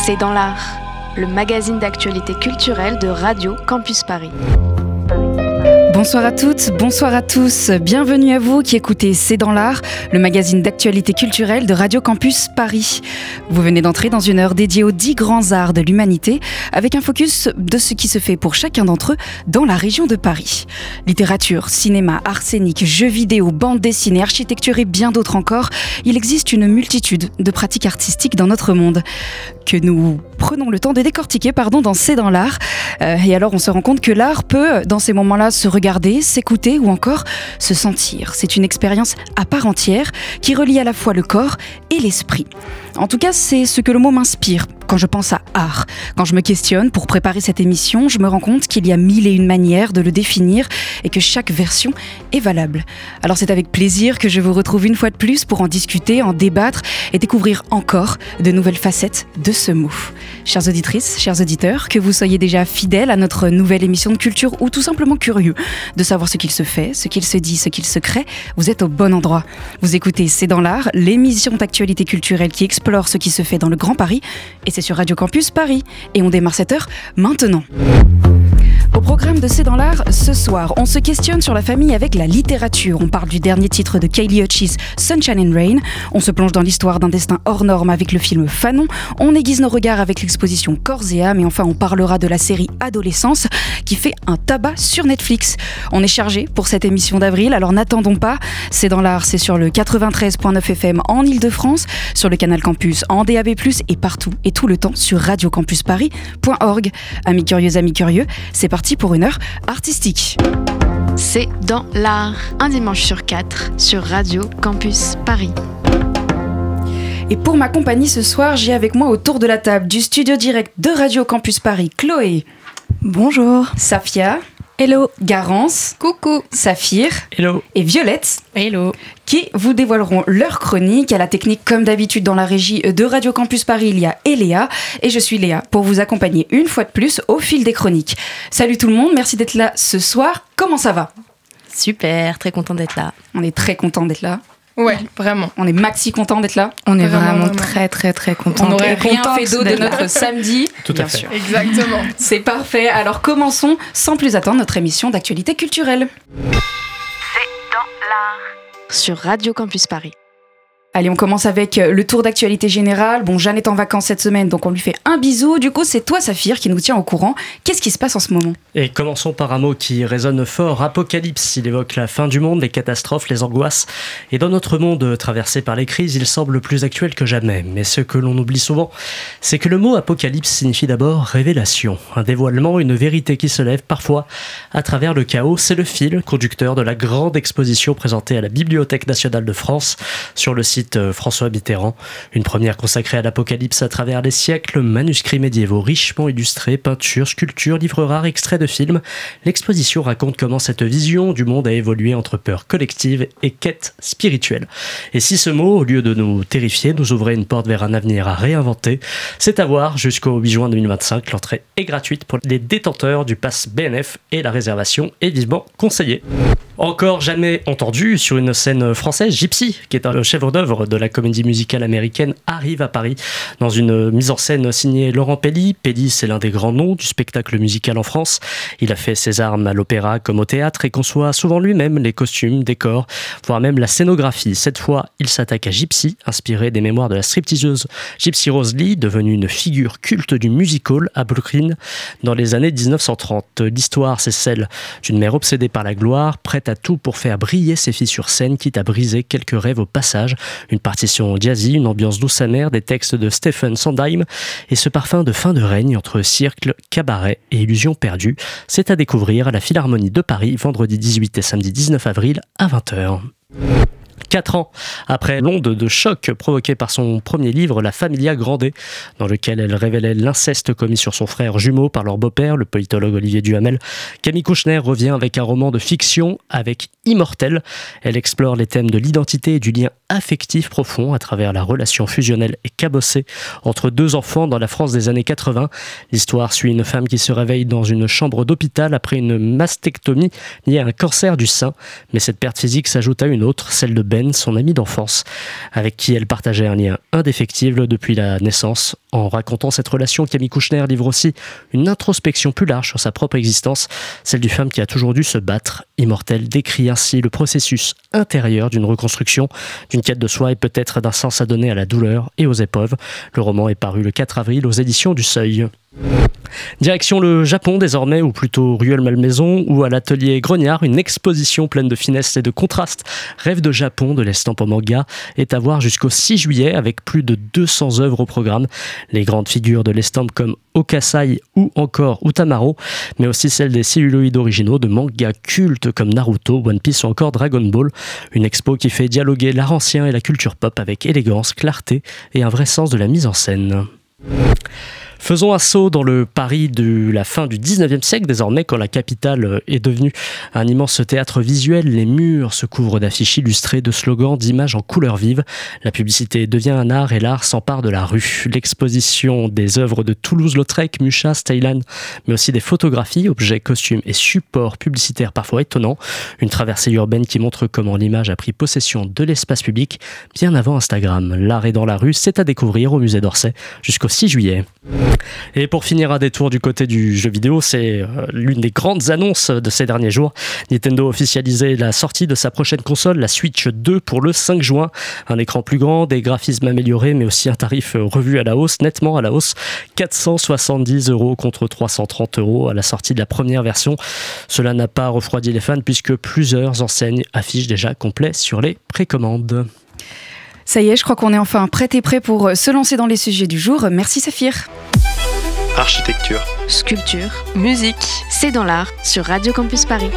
C'est dans l'art, le magazine d'actualité culturelle de Radio Campus Paris. Bonsoir à toutes, bonsoir à tous. Bienvenue à vous qui écoutez C'est dans l'art, le magazine d'actualité culturelle de Radio Campus Paris. Vous venez d'entrer dans une heure dédiée aux 10 grands arts de l'humanité, avec un focus de ce qui se fait pour chacun d'entre eux dans la région de Paris. Littérature, cinéma, art scénique, jeux vidéo, bande dessinée, architecture et bien d'autres encore, il existe une multitude de pratiques artistiques dans notre monde que nous prenons le temps de décortiquer dans C'est dans l'art. Et alors on se rend compte que l'art peut, dans ces moments-là, se regarder, s'écouter ou encore se sentir. C'est une expérience à part entière qui relie à la fois le corps et l'esprit. En tout cas, c'est ce que le mot m'inspire quand je pense à art. Quand je me questionne pour préparer cette émission, je me rends compte qu'il y a 1001 manières de le définir et que chaque version est valable. Alors c'est avec plaisir que je vous retrouve une fois de plus pour en discuter, en débattre et découvrir encore de nouvelles facettes de ce mot. Chères auditrices, chers auditeurs, que vous soyez déjà fidèles à notre nouvelle émission de culture ou tout simplement curieux de savoir ce qu'il se fait, ce qu'il se dit, ce qu'il se crée, vous êtes au bon endroit. Vous écoutez C'est dans l'art, l'émission d'actualité culturelle qui explore ce qui se fait dans le Grand Paris, et c'est sur Radio Campus Paris. Et on démarre cette heure maintenant. Au programme de C'est dans l'art, ce soir, on se questionne sur la famille avec la littérature. On parle du dernier titre de Kali Uchis, Sunshine and Rain. On se plonge dans l'histoire d'un destin hors norme avec le film Fanon. On aiguise nos regards avec l'exposition Corps et âme. Et enfin, on parlera de la série Adolescence qui fait un tabac sur Netflix. On est chargé pour cette émission d'avril, alors n'attendons pas. C'est dans l'art, c'est sur le 93.9 FM en Ile-de-France, sur le canal Campus, en DAB+, et partout et tout le temps sur radiocampusparis.org. Amis curieux, amis curieux, c'est parti pour une heure artistique. C'est dans l'art, un dimanche sur 4 sur Radio Campus Paris. Et pour m'accompagner ce soir, j'ai avec moi autour de la table du studio direct de Radio Campus Paris, Chloé. Bonjour. Safia. Hello. Garance. Coucou. Saphir. Hello. Et Violette. Hello. Qui vous dévoileront leur chronique. À la technique, comme d'habitude, dans la régie de Radio Campus Paris, il y a Léa. Et je suis Léa pour vous accompagner une fois de plus au fil des chroniques. Salut tout le monde, merci d'être là ce soir. Comment ça va ? Super, très content d'être là. On est très content d'être là. Ouais, vraiment. On est maxi content d'être là. On est vraiment très content. On n'aurait rien fait d'autre de notre samedi. Tout à fait. Sûr. Exactement. C'est parfait. Alors commençons sans plus attendre notre émission d'actualité culturelle. C'est dans l'art sur Radio Campus Paris. Allez, on commence avec le tour d'actualité générale. Bon, Jeanne est en vacances cette semaine, donc on lui fait un bisou. Du coup, c'est toi, Saphir, qui nous tient au courant. Qu'est-ce qui se passe en ce moment ? Et commençons par un mot qui résonne fort, apocalypse. Il évoque la fin du monde, les catastrophes, les angoisses. Et dans notre monde traversé par les crises, il semble plus actuel que jamais. Mais ce que l'on oublie souvent, c'est que le mot apocalypse signifie d'abord révélation. Un dévoilement, une vérité qui se lève parfois à travers le chaos. C'est le fil conducteur de la grande exposition présentée à la Bibliothèque nationale de France sur le site François Mitterrand. Une première consacrée à l'apocalypse à travers les siècles, manuscrits médiévaux richement illustrés, peintures, sculptures, livres rares, extraits de films. L'exposition raconte comment cette vision du monde a évolué entre peur collective et quête spirituelle. Et si ce mot, au lieu de nous terrifier, nous ouvrait une porte vers un avenir à réinventer, c'est à voir jusqu'au 8 juin 2025. L'entrée est gratuite pour les détenteurs du pass BNF et la réservation est vivement conseillée. Encore jamais entendu sur une scène française, Gypsy, qui est un chef-d'œuvre de la comédie musicale américaine, arrive à Paris dans une mise en scène signée Laurent Pelly. Pelly, c'est l'un des grands noms du spectacle musical en France. Il a fait ses armes à l'opéra comme au théâtre et conçoit souvent lui-même les costumes, décors, voire même la scénographie. Cette fois, il s'attaque à Gypsy, inspiré des mémoires de la stripteaseuse Gypsy Rose Lee, devenue une figure culte du music-hall à Brooklyn dans les années 1930. L'histoire, c'est celle d'une mère obsédée par la gloire, prête à tout pour faire briller ses filles sur scène, quitte à briser quelques rêves au passage. Une partition jazzy, une ambiance douce amère, des textes de Stephen Sondheim et ce parfum de fin de règne entre cirque, cabaret et illusion perdue. C'est à découvrir à la Philharmonie de Paris, vendredi 18 et samedi 19 avril à 20h. 4 ans après l'onde de choc provoquée par son premier livre, La Familia Grande, dans lequel elle révélait l'inceste commis sur son frère jumeau par leur beau-père, le politologue Olivier Duhamel, Camille Kouchner revient avec un roman de fiction avec Immortel. Elle explore les thèmes de l'identité et du lien affectif profond à travers la relation fusionnelle et cabossée entre deux enfants dans la France des années 80. L'histoire suit une femme qui se réveille dans une chambre d'hôpital après une mastectomie liée à un cancer du sein. Mais cette perte physique s'ajoute à une autre, celle de Ben, son ami d'enfance, avec qui elle partageait un lien indéfectible depuis la naissance. En racontant cette relation, Camille Kouchner livre aussi une introspection plus large sur sa propre existence, celle d'une femme qui a toujours dû se battre. Immortelle décrit ainsi le processus intérieur d'une reconstruction, d'une quête de soi et peut-être d'un sens à donner à la douleur et aux épreuves. Le roman est paru le 4 avril aux éditions du Seuil. Direction le Japon désormais, ou plutôt Rueil-Malmaison, où à l'atelier Grognard, une exposition pleine de finesse et de contrastes, Rêve de Japon de l'estampe au manga, est à voir jusqu'au 6 juillet avec plus de 200 œuvres au programme. Les grandes figures de l'estampe comme Okasai ou encore Utamaro, mais aussi celles des celluloïdes originaux de mangas cultes comme Naruto, One Piece ou encore Dragon Ball. Une expo qui fait dialoguer l'art ancien et la culture pop avec élégance, clarté et un vrai sens de la mise en scène. Faisons un saut dans le Paris de la fin du 19e siècle désormais, quand la capitale est devenue un immense théâtre visuel. Les murs se couvrent d'affiches illustrées, de slogans, d'images en couleurs vives. La publicité devient un art et l'art s'empare de la rue. L'exposition des œuvres de Toulouse-Lautrec, Mucha, Steylan, mais aussi des photographies, objets, costumes et supports publicitaires parfois étonnants. Une traversée urbaine qui montre comment l'image a pris possession de l'espace public bien avant Instagram. L'art est dans la rue, c'est à découvrir au musée d'Orsay jusqu'au 6 juillet. Et pour finir, un détour du côté du jeu vidéo, c'est l'une des grandes annonces de ces derniers jours. Nintendo a officialisé la sortie de sa prochaine console, la Switch 2, pour le 5 juin. Un écran plus grand, des graphismes améliorés, mais aussi un tarif revu à la hausse, nettement à la hausse. 470 € contre 330 € à la sortie de la première version. Cela n'a pas refroidi les fans puisque plusieurs enseignes affichent déjà complet sur les précommandes. Ça y est, je crois qu'on est enfin prêt pour se lancer dans les sujets du jour. Merci Saphir. Architecture, Sculpture, Musique. c'est dans l'art sur Radio Campus Paris.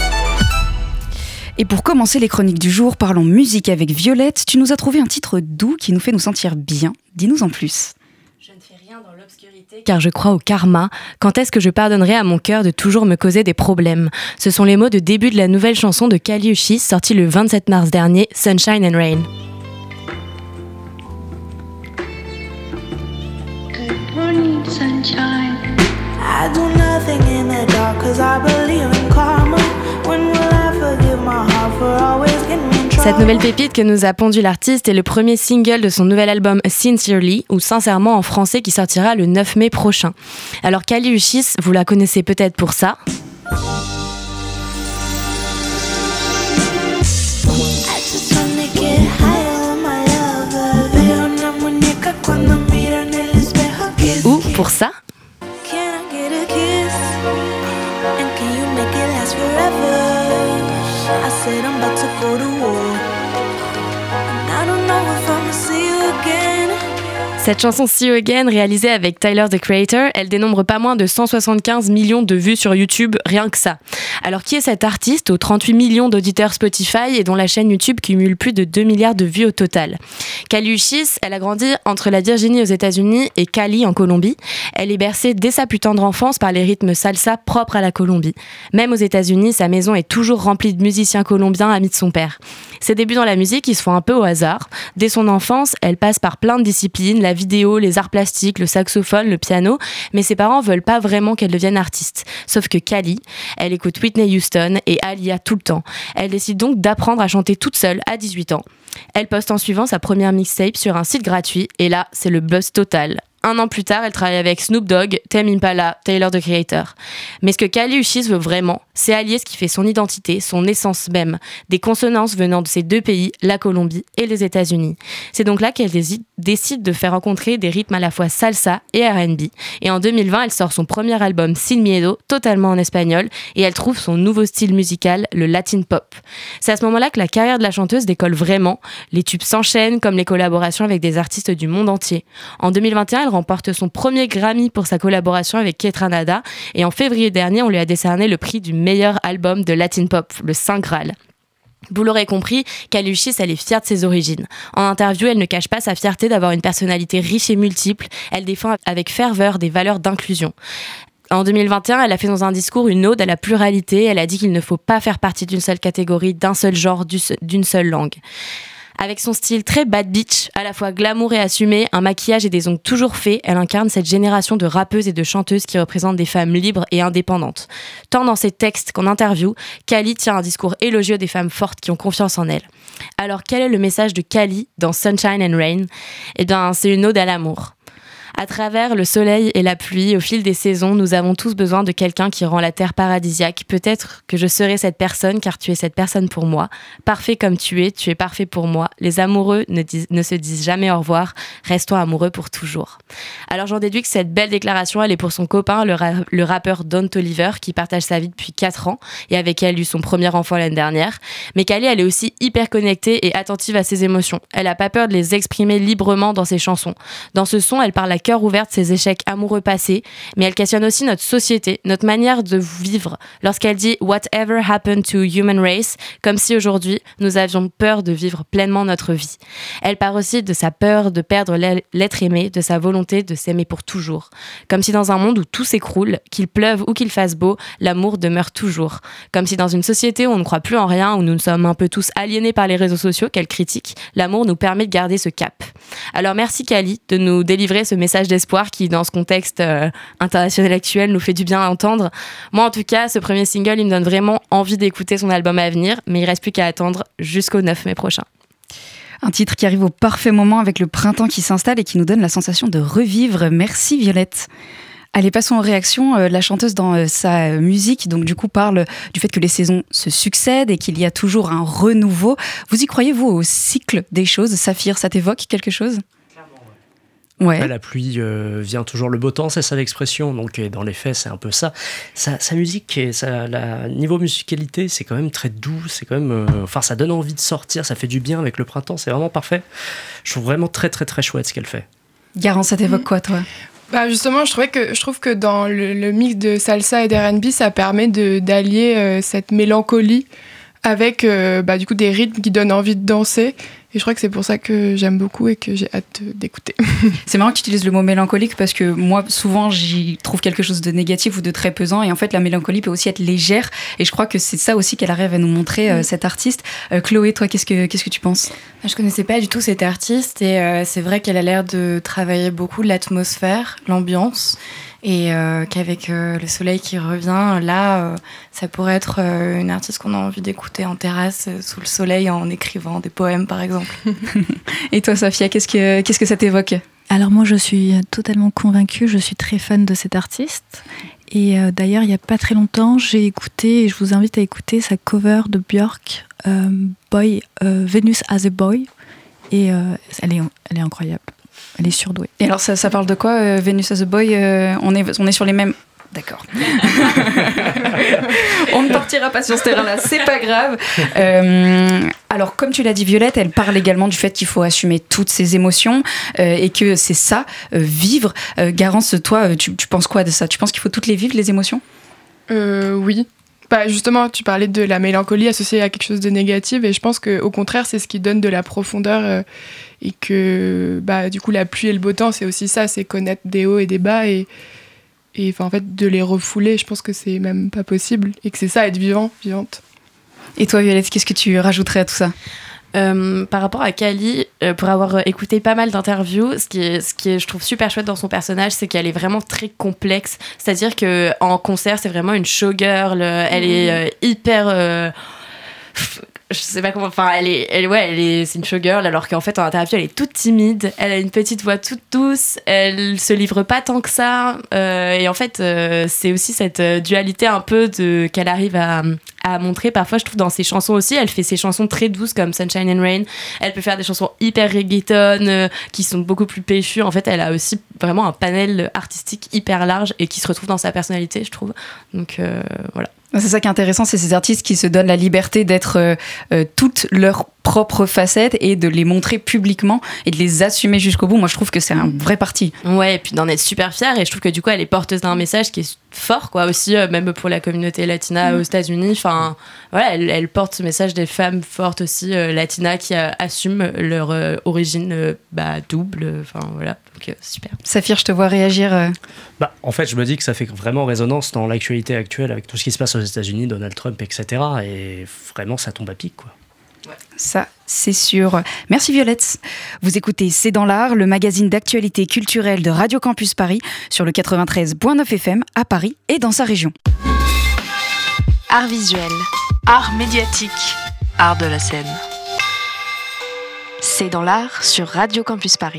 Et pour commencer les chroniques du jour, parlons musique avec Violette. Tu nous as trouvé un titre doux qui nous fait nous sentir bien. Dis-nous en plus. Je ne fais rien dans l'obscurité car je crois au karma. Quand est-ce que je pardonnerai à mon cœur de toujours me causer des problèmes ? Ce sont les mots de début de la nouvelle chanson de Kali Uchis, sortie le 27 mars dernier, Sunshine and Rain. Morning sunshine. I do nothing in the dark cause I believe in karma. When will I forgive my heart for always getting in trouble? Cette nouvelle pépite que nous a pondu l'artiste est le premier single de son nouvel album Sincerely, ou Sincèrement en français, qui sortira le 9 mai prochain. Alors Kali Uchis, vous la connaissez peut-être pour ça. Ou pour ça. Cette chanson See You Again, réalisée avec Tyler the Creator, elle dénombre pas moins de 175 millions de vues sur YouTube, rien que ça. Alors qui est cet artiste aux 38 millions d'auditeurs Spotify et dont la chaîne YouTube cumule plus de 2 milliards de vues au total ? Kali Uchis, elle a grandi entre la Virginie aux États-Unis et Cali en Colombie. Elle est bercée dès sa plus tendre enfance par les rythmes salsa propres à la Colombie. Même aux États-Unis, sa maison est toujours remplie de musiciens colombiens amis de son père. Ses débuts dans la musique, ils se font un peu au hasard. Dès son enfance, elle passe par plein de disciplines, la vidéo, les arts plastiques, le saxophone, le piano, mais ses parents veulent pas vraiment qu'elle devienne artiste. Sauf que Kali, elle écoute Whitney Houston et Aaliyah tout le temps. Elle décide donc d'apprendre à chanter toute seule à 18 ans. Elle poste en suivant sa première mixtape sur un site gratuit et là, c'est le buzz total. 1 an plus tard, elle travaille avec Snoop Dogg, Tame Impala, Tyler the Creator. Mais ce que Kali Uchis veut vraiment, c'est allier ce qui fait son identité, son essence même, des consonances venant de ces deux pays, la Colombie et les États-Unis. C'est donc là qu'elle décide de faire rencontrer des rythmes à la fois salsa et R&B. Et en 2020, elle sort son premier album Sin Miedo, totalement en espagnol, et elle trouve son nouveau style musical, le Latin Pop. C'est à ce moment-là que la carrière de la chanteuse décolle vraiment. Les tubes s'enchaînent, comme les collaborations avec des artistes du monde entier. En 2021, elle remporte son premier Grammy pour sa collaboration avec Ketranada, et en février dernier, on lui a décerné le prix du meilleur album de Latin Pop, le Saint Graal. Vous l'aurez compris, Kali Uchis, elle est fière de ses origines. En interview, elle ne cache pas sa fierté d'avoir une personnalité riche et multiple. Elle défend avec ferveur des valeurs d'inclusion. En 2021, elle a fait dans un discours une ode à la pluralité. Elle a dit qu'il ne faut pas faire partie d'une seule catégorie, d'un seul genre, d'une seule langue. Avec son style très bad bitch, à la fois glamour et assumé, un maquillage et des ongles toujours faits, elle incarne cette génération de rappeuses et de chanteuses qui représentent des femmes libres et indépendantes. Tant dans ses textes qu'en interview, Kali tient un discours élogieux des femmes fortes qui ont confiance en elles. Alors quel est le message de Kali dans Sunshine and Rain ? Eh bien, c'est une ode à l'amour. À travers le soleil et la pluie, au fil des saisons, nous avons tous besoin de quelqu'un qui rend la terre paradisiaque. Peut-être que je serai cette personne, car tu es cette personne pour moi. Parfait comme tu es parfait pour moi. Les amoureux ne se disent jamais au revoir. Restons amoureux pour toujours. Alors j'en déduis que cette belle déclaration, elle est pour son copain, le rappeur Don Toliver, qui partage sa vie depuis 4 ans et avec elle eut son premier enfant l'année dernière. Mais Kali, elle est aussi hyper connectée et attentive à ses émotions. Elle n'a pas peur de les exprimer librement dans ses chansons. Dans ce son, elle parle à cœur ouvert de ses échecs amoureux passés, mais elle questionne aussi notre société, notre manière de vivre, lorsqu'elle dit « Whatever happened to human race », comme si aujourd'hui, nous avions peur de vivre pleinement notre vie. Elle parle aussi de sa peur de perdre l'être aimé, de sa volonté de s'aimer pour toujours. Comme si dans un monde où tout s'écroule, qu'il pleuve ou qu'il fasse beau, l'amour demeure toujours. Comme si dans une société où on ne croit plus en rien, où nous sommes un peu tous aliénés par les réseaux sociaux qu'elle critique, l'amour nous permet de garder ce cap. Alors merci Kali de nous délivrer ce message d'espoir qui, dans ce contexte international actuel, nous fait du bien à entendre. Moi, en tout cas, ce premier single, il me donne vraiment envie d'écouter son album à venir, mais il reste plus qu'à attendre jusqu'au 9 mai prochain. Un titre qui arrive au parfait moment avec le printemps qui s'installe et qui nous donne la sensation de revivre. Merci Violette. Allez, passons aux réactions. La chanteuse dans sa musique, donc du coup, parle du fait que les saisons se succèdent et qu'il y a toujours un renouveau. Vous y croyez, vous, au cycle des choses ? Saphir, ça t'évoque quelque chose ? Ouais. Après, la pluie vient toujours le beau temps, c'est ça l'expression. Donc dans les faits, c'est un peu ça. Sa musique, niveau musicalité, c'est quand même très doux. C'est quand même, ça donne envie de sortir. Ça fait du bien avec le printemps. C'est vraiment parfait. Je trouve vraiment très très très chouette ce qu'elle fait. Garance, ça t'évoque quoi, toi ? Justement, je trouve que dans le mix de salsa et d'R&B, ça permet d'allier cette mélancolie avec du coup des rythmes qui donnent envie de danser. Et je crois que c'est pour ça que j'aime beaucoup et que j'ai hâte d'écouter. C'est marrant que tu utilises le mot mélancolique parce que moi, souvent, j'y trouve quelque chose de négatif ou de très pesant. Et en fait, la mélancolie peut aussi être légère. Et je crois que c'est ça aussi qu'elle arrive à nous montrer, cette artiste. Chloé, toi, qu'est-ce que tu penses ? Je connaissais pas du tout cette artiste. Et c'est vrai qu'elle a l'air de travailler beaucoup l'atmosphère, l'ambiance. Et qu'avec le soleil qui revient, là, ça pourrait être une artiste qu'on a envie d'écouter en terrasse, sous le soleil, en écrivant des poèmes, par exemple. Et toi, Sophia, qu'est-ce que ça t'évoque ? Alors moi, je suis totalement convaincue, je suis très fan de cette artiste. Et d'ailleurs, il n'y a pas très longtemps, j'ai écouté, et je vous invite à écouter sa cover de Björk, Venus as a Boy. Et elle est incroyable. Elle est surdouée. Et alors, ça parle de quoi, Venus as a Boy ? On est sur les mêmes... D'accord. On ne partira pas sur ce terrain-là, c'est pas grave. Alors, comme tu l'as dit, Violette, elle parle également du fait qu'il faut assumer toutes ses émotions et que c'est ça, vivre. Garance, toi, tu penses quoi de ça ? Tu penses qu'il faut toutes les vivre, les émotions ? Oui. Justement, tu parlais de la mélancolie associée à quelque chose de négatif et je pense qu'au contraire, c'est ce qui donne de la profondeur et que du coup, la pluie et le beau temps, c'est aussi ça, c'est connaître des hauts et des bas et en fait, de les refouler, je pense que c'est même pas possible et que c'est ça, être vivante. Et toi, Violette, qu'est-ce que tu rajouterais à tout ça ? Par rapport à Kali, pour avoir écouté pas mal d'interviews, ce qui est, je trouve super chouette dans son personnage, c'est qu'elle est vraiment très complexe. C'est-à-dire qu'en concert, c'est vraiment une showgirl. Elle est hyper... je sais pas comment... Enfin, c'est une showgirl, alors qu'en fait, en interview, elle est toute timide. Elle a une petite voix toute douce. Elle se livre pas tant que ça. Et en fait, c'est aussi cette dualité un peu qu'elle arrive à montrer parfois, je trouve, dans ses chansons aussi. Elle fait ses chansons très douces comme Sunshine and Rain. Elle peut faire des chansons hyper reggaeton qui sont beaucoup plus péchues. En fait, elle a aussi vraiment un panel artistique hyper large et qui se retrouve dans sa personnalité, je trouve. Donc voilà. C'est ça qui est intéressant, c'est ces artistes qui se donnent la liberté d'être toutes leurs propres facettes et de les montrer publiquement et de les assumer jusqu'au bout. Moi, je trouve que c'est un vrai parti. Ouais, et puis d'en être super fière. Et je trouve que du coup, elle est porteuse d'un message qui est fort, quoi, aussi, même pour la communauté latina aux États-Unis. Enfin, voilà, elle porte ce message des femmes fortes aussi, latinas, qui assument leur origine double. Enfin, voilà, donc super. Saphir, je te vois réagir. En fait, je me dis que ça fait vraiment résonance dans l'actualité actuelle avec tout ce qui se passe aux États-Unis, Donald Trump, etc. Et vraiment, ça tombe à pic, quoi. Ça, c'est sûr. Merci Violette. Vous écoutez C'est dans l'art, le magazine d'actualité culturelle de Radio Campus Paris sur le 93.9 FM à Paris et dans sa région. Art visuel, art médiatique, art de la scène. C'est dans l'art sur Radio Campus Paris.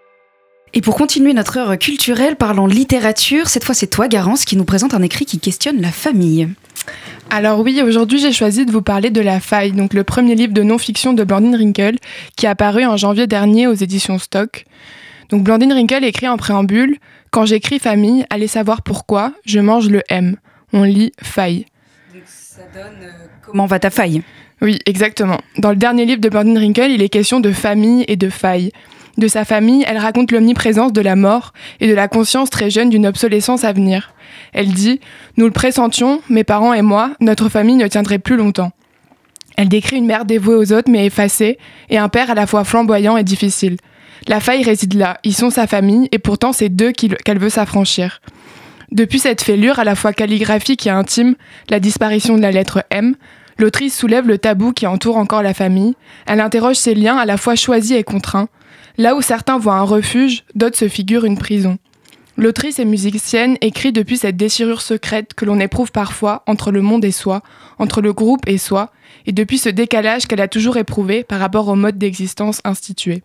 Et pour continuer notre heure culturelle, parlons littérature. Cette fois, c'est toi, Garance, qui nous présente un écrit qui questionne la famille. Alors oui, aujourd'hui j'ai choisi de vous parler de La Faille, donc le premier livre de non-fiction de Blandine Rinkel, qui est apparu en janvier dernier aux éditions Stock. Donc Blandine Rinkel écrit en préambule « Quand j'écris famille, allez savoir pourquoi, je mange le M ». On lit « faille ». Donc ça donne comment va ta faille ? Oui, exactement. Dans le dernier livre de Blandine Rinkel, il est question de famille et de faille. De sa famille, elle raconte l'omniprésence de la mort et de la conscience très jeune d'une obsolescence à venir. Elle dit « Nous le pressentions, mes parents et moi, notre famille ne tiendrait plus longtemps ». Elle décrit une mère dévouée aux autres mais effacée, et un père à la fois flamboyant et difficile. La faille réside là, ils sont sa famille, et pourtant c'est d'eux qu'elle veut s'affranchir. Depuis cette fêlure à la fois calligraphique et intime, la disparition de la lettre M, l'autrice soulève le tabou qui entoure encore la famille. Elle interroge ses liens à la fois choisis et contraints. Là où certains voient un refuge, d'autres se figurent une prison. L'autrice et musicienne écrit depuis cette déchirure secrète que l'on éprouve parfois entre le monde et soi, entre le groupe et soi, et depuis ce décalage qu'elle a toujours éprouvé par rapport au mode d'existence institué.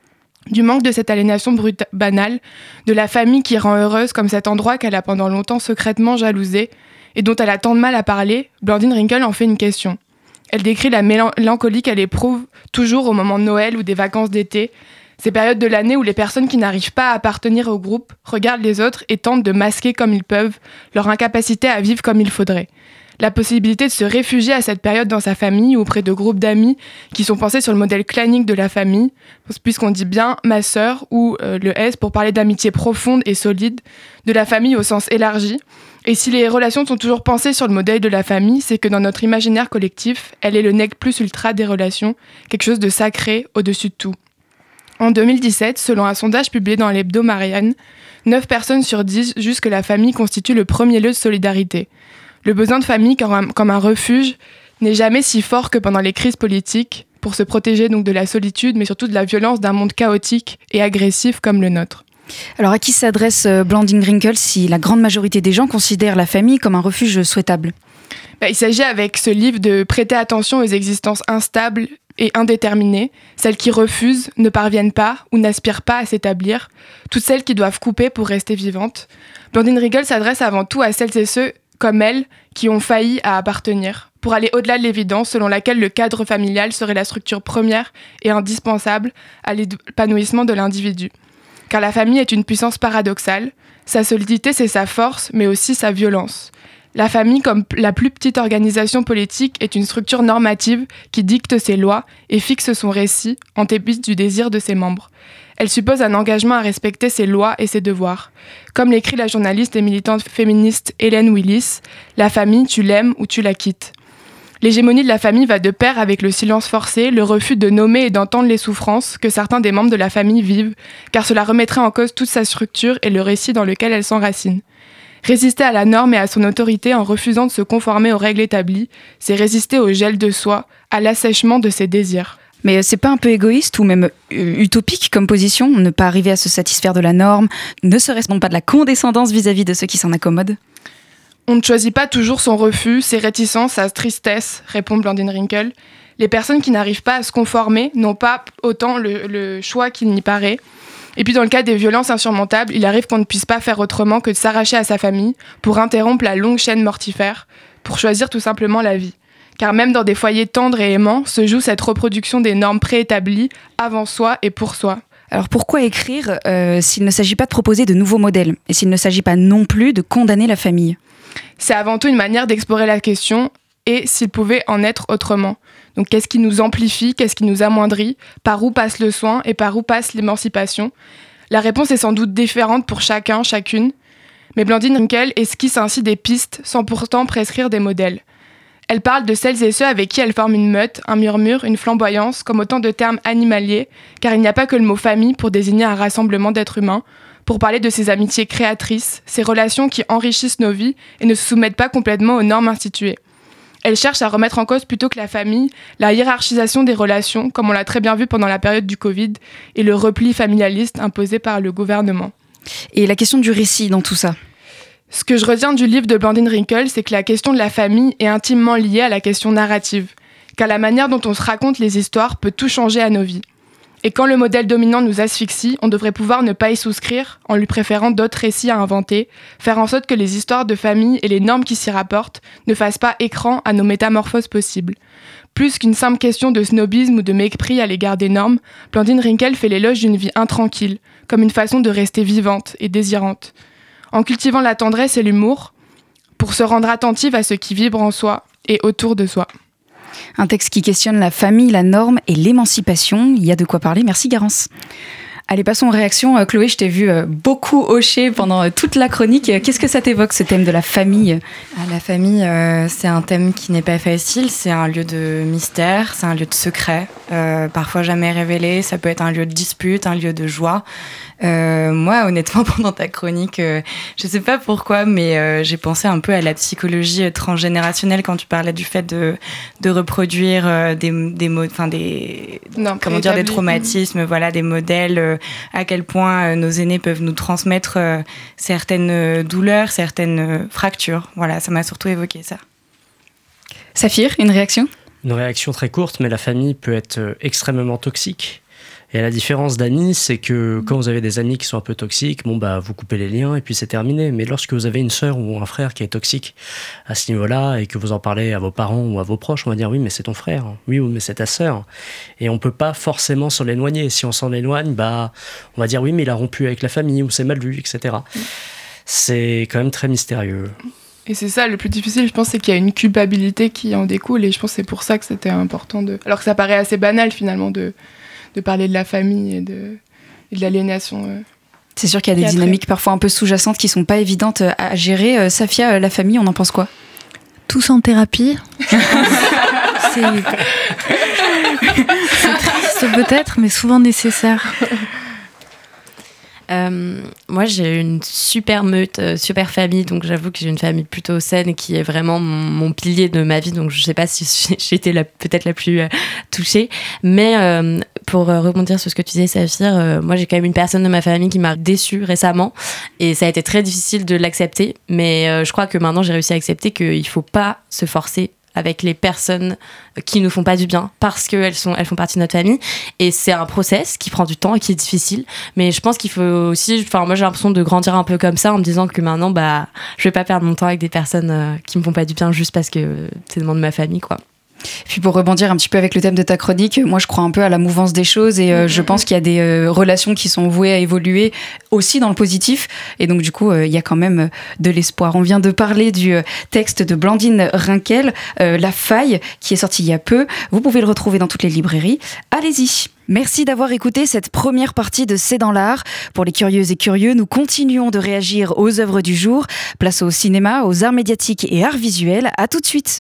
Du manque de cette aliénation banale, de la famille qui rend heureuse comme cet endroit qu'elle a pendant longtemps secrètement jalousé et dont elle a tant de mal à parler, Blandine Rinkel en fait une question. Elle décrit la mélancolie qu'elle éprouve toujours au moment de Noël ou des vacances d'été, ces périodes de l'année où les personnes qui n'arrivent pas à appartenir au groupe regardent les autres et tentent de masquer comme ils peuvent leur incapacité à vivre comme il faudrait. La possibilité de se réfugier à cette période dans sa famille ou auprès de groupes d'amis qui sont pensés sur le modèle clanique de la famille, puisqu'on dit bien « ma sœur » ou le S pour parler d'amitié profonde et solide, de la famille au sens élargi. Et si les relations sont toujours pensées sur le modèle de la famille, c'est que dans notre imaginaire collectif, elle est le nec plus ultra des relations, quelque chose de sacré au-dessus de tout. En 2017, selon un sondage publié dans l'hebdo Marianne, 9 personnes sur 10 jugent que la famille constitue le premier lieu de solidarité. Le besoin de famille comme un refuge n'est jamais si fort que pendant les crises politiques, pour se protéger donc de la solitude, mais surtout de la violence d'un monde chaotique et agressif comme le nôtre. Alors à qui s'adresse Blandine Rinkel si la grande majorité des gens considèrent la famille comme un refuge souhaitable ? Il s'agit avec ce livre de prêter attention aux existences instables et indéterminées, celles qui refusent, ne parviennent pas ou n'aspirent pas à s'établir, toutes celles qui doivent couper pour rester vivantes. Blandine Rinkel s'adresse avant tout à celles et ceux, comme elle, qui ont failli à appartenir, pour aller au-delà de l'évidence selon laquelle le cadre familial serait la structure première et indispensable à l'épanouissement de l'individu. Car la famille est une puissance paradoxale, sa solidité c'est sa force, mais aussi sa violence. La famille, comme la plus petite organisation politique, est une structure normative qui dicte ses lois et fixe son récit en dépit du désir de ses membres. Elle suppose un engagement à respecter ses lois et ses devoirs. Comme l'écrit la journaliste et militante féministe Hélène Willis, la famille, tu l'aimes ou tu la quittes. L'hégémonie de la famille va de pair avec le silence forcé, le refus de nommer et d'entendre les souffrances que certains des membres de la famille vivent, car cela remettrait en cause toute sa structure et le récit dans lequel elle s'enracine. Résister à la norme et à son autorité en refusant de se conformer aux règles établies, c'est résister au gel de soi, à l'assèchement de ses désirs. Mais c'est pas un peu égoïste ou même utopique comme position, ne pas arriver à se satisfaire de la norme, ne serait-ce donc pas de la condescendance vis-à-vis de ceux qui s'en accommodent ? On ne choisit pas toujours son refus, ses réticences, sa tristesse, répond Blandine Rinkel. Les personnes qui n'arrivent pas à se conformer n'ont pas autant le choix qu'il n'y paraît. Et puis dans le cas des violences insurmontables, il arrive qu'on ne puisse pas faire autrement que de s'arracher à sa famille pour interrompre la longue chaîne mortifère, pour choisir tout simplement la vie. Car même dans des foyers tendres et aimants se joue cette reproduction des normes préétablies avant soi et pour soi. Alors pourquoi écrire s'il ne s'agit pas de proposer de nouveaux modèles et s'il ne s'agit pas non plus de condamner la famille ? C'est avant tout une manière d'explorer la question et s'il pouvait en être autrement. Donc qu'est-ce qui nous amplifie, qu'est-ce qui nous amoindrit, par où passe le soin et par où passe l'émancipation ? La réponse est sans doute différente pour chacun, chacune, mais Blandine Rinkel esquisse ainsi des pistes sans pourtant prescrire des modèles. Elle parle de celles et ceux avec qui elle forme une meute, un murmure, une flamboyance, comme autant de termes animaliers, car il n'y a pas que le mot famille pour désigner un rassemblement d'êtres humains, pour parler de ces amitiés créatrices, ces relations qui enrichissent nos vies et ne se soumettent pas complètement aux normes instituées. Elle cherche à remettre en cause plutôt que la famille, la hiérarchisation des relations, comme on l'a très bien vu pendant la période du Covid, et le repli familialiste imposé par le gouvernement. Et la question du récit dans tout ça? Ce que je retiens du livre de Blandine Rinkel, c'est que la question de la famille est intimement liée à la question narrative, car la manière dont on se raconte les histoires peut tout changer à nos vies. Et quand le modèle dominant nous asphyxie, on devrait pouvoir ne pas y souscrire en lui préférant d'autres récits à inventer, faire en sorte que les histoires de famille et les normes qui s'y rapportent ne fassent pas écran à nos métamorphoses possibles. Plus qu'une simple question de snobisme ou de mépris à l'égard des normes, Blandine Rinkel fait l'éloge d'une vie intranquille, comme une façon de rester vivante et désirante. En cultivant la tendresse et l'humour, pour se rendre attentive à ce qui vibre en soi et autour de soi. Un texte qui questionne la famille, la norme et l'émancipation. Il y a de quoi parler. Merci Garance. Allez, passons aux réactions. Chloé, je t'ai vu beaucoup hocher pendant toute la chronique. Qu'est-ce que ça t'évoque, ce thème de la famille ? La famille, c'est un thème qui n'est pas facile. C'est un lieu de mystère, c'est un lieu de secret, parfois jamais révélé. Ça peut être un lieu de dispute, un lieu de joie. Moi, honnêtement, pendant ta chronique, je sais pas pourquoi, mais j'ai pensé un peu à la psychologie transgénérationnelle quand tu parlais du fait de reproduire des traumatismes, voilà, des modèles, à quel point nos aînés peuvent nous transmettre certaines douleurs, certaines fractures. Voilà, ça m'a surtout évoqué ça. Saphir, une réaction ? Une réaction très courte, mais la famille peut être extrêmement toxique. Et la différence d'amis, c'est que quand vous avez des amis qui sont un peu toxiques, vous coupez les liens et puis c'est terminé. Mais lorsque vous avez une sœur ou un frère qui est toxique à ce niveau-là et que vous en parlez à vos parents ou à vos proches, on va dire oui, mais c'est ton frère, oui, mais c'est ta sœur. Et on peut pas forcément s'en éloigner. Si on s'en éloigne, on va dire oui, mais il a rompu avec la famille ou c'est mal vu, etc. C'est quand même très mystérieux. Et c'est ça le plus difficile, je pense, c'est qu'il y a une culpabilité qui en découle et je pense que c'est pour ça que c'était important alors que ça paraît assez banal finalement de parler de la famille et de l'aliénation. C'est sûr qu'il y a des dynamiques parfois un peu sous-jacentes qui sont pas évidentes à gérer. Safia, la famille, on en pense quoi ? Tous en thérapie. C'est triste peut-être, mais souvent nécessaire. Moi j'ai une super meute, super famille, donc j'avoue que j'ai une famille plutôt saine qui est vraiment mon pilier de ma vie, donc je sais pas si j'ai été peut-être la plus touchée, mais pour rebondir sur ce que tu disais Saphir, moi j'ai quand même une personne de ma famille qui m'a déçue récemment et ça a été très difficile de l'accepter, mais je crois que maintenant j'ai réussi à accepter qu'il faut pas se forcer avec les personnes qui nous font pas du bien parce qu'elles font partie de notre famille et c'est un process qui prend du temps et qui est difficile, mais je pense qu'il faut aussi, moi j'ai l'impression de grandir un peu comme ça en me disant que maintenant je vais pas perdre mon temps avec des personnes qui me font pas du bien juste parce que c'est le monde de ma famille quoi. Puis pour rebondir un petit peu avec le thème de ta chronique, moi je crois un peu à la mouvance des choses et je pense qu'il y a des relations qui sont vouées à évoluer aussi dans le positif et donc du coup il y a quand même de l'espoir. On vient de parler du texte de Blandine Rinkel, La Faille, qui est sorti il y a peu. Vous pouvez le retrouver dans toutes les librairies. Allez-y. Merci d'avoir écouté cette première partie de C'est dans l'art. Pour les curieuses et curieux, nous continuons de réagir aux œuvres du jour. Place au cinéma, aux arts médiatiques et arts visuels. À tout de suite.